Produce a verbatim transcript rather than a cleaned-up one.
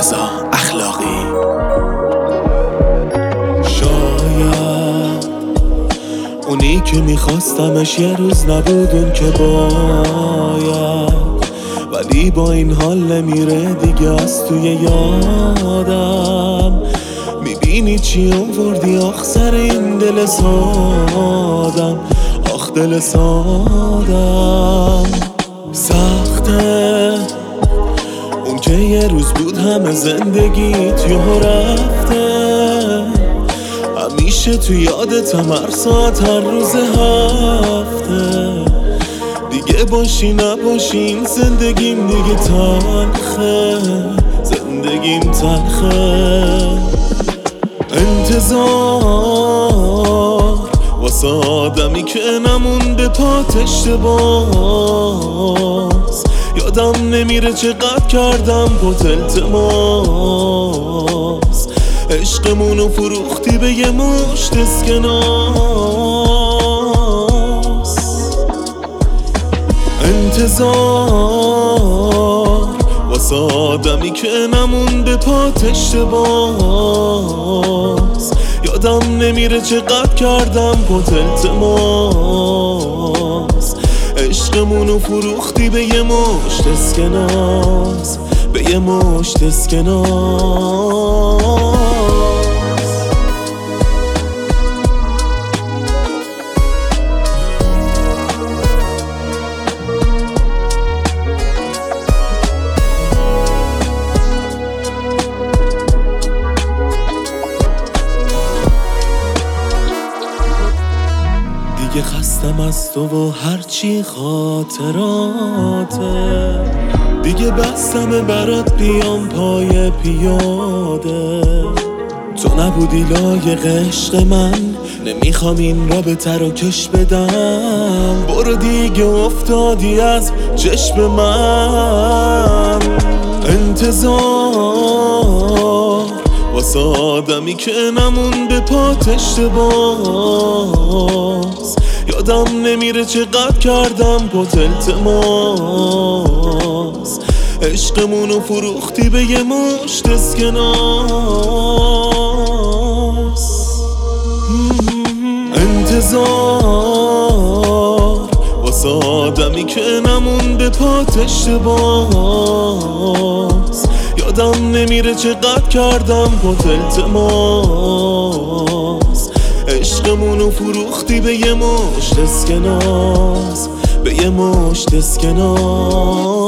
رضا اخلاقی. شاید اونی که میخواستمش یه روز نبود اون که باید، ولی با این حال نمیره دیگه از توی یادم. میبینی چی آوردی آخ سر این دل سادم، آخ دل سادم. سخته اون که یه روز بود همه زندگیت یهو رفته، همیشه تو یادتم هر ساعت هر روز هفته. دیگه باشی نباشی این زندگیم دیگه تلخه، زندگیم تلخه. انتظار واسه آدمی که نمونده پات اشتباس، یادم نمیره چقدر کردم پات التماس. عشقمونو فروختی به یه مشت اسکناس. انتظار واسه آدمی که نمونده پات اشتباس، یادم نمیره چقدر کردم پات التماس. عشقمونو فروختی به یه مشت اسکناس، به یه مشت اسکناس. دیگه خستم از تو و هرچی خاطراته، دیگه بستم برات بیام پای پیاده. تو نبودی لایق عشق من، نمیخوام این رابطه رو کش بدم. برو دیگه افتادی از چشم من. انتظار واسه آدمی که نمونده پات اشتباس، یادم نمیره چقدر کردم پات التماس. عشقمونو فروختی به یه مشت اسکناس. انتظار واسه آدمی که نمونده پات اشتباس، یادم نمیره چقدر کردم پات التماس. عشقمونو فروختی به یه مشت اسکناس، به یه مشت اسکناس.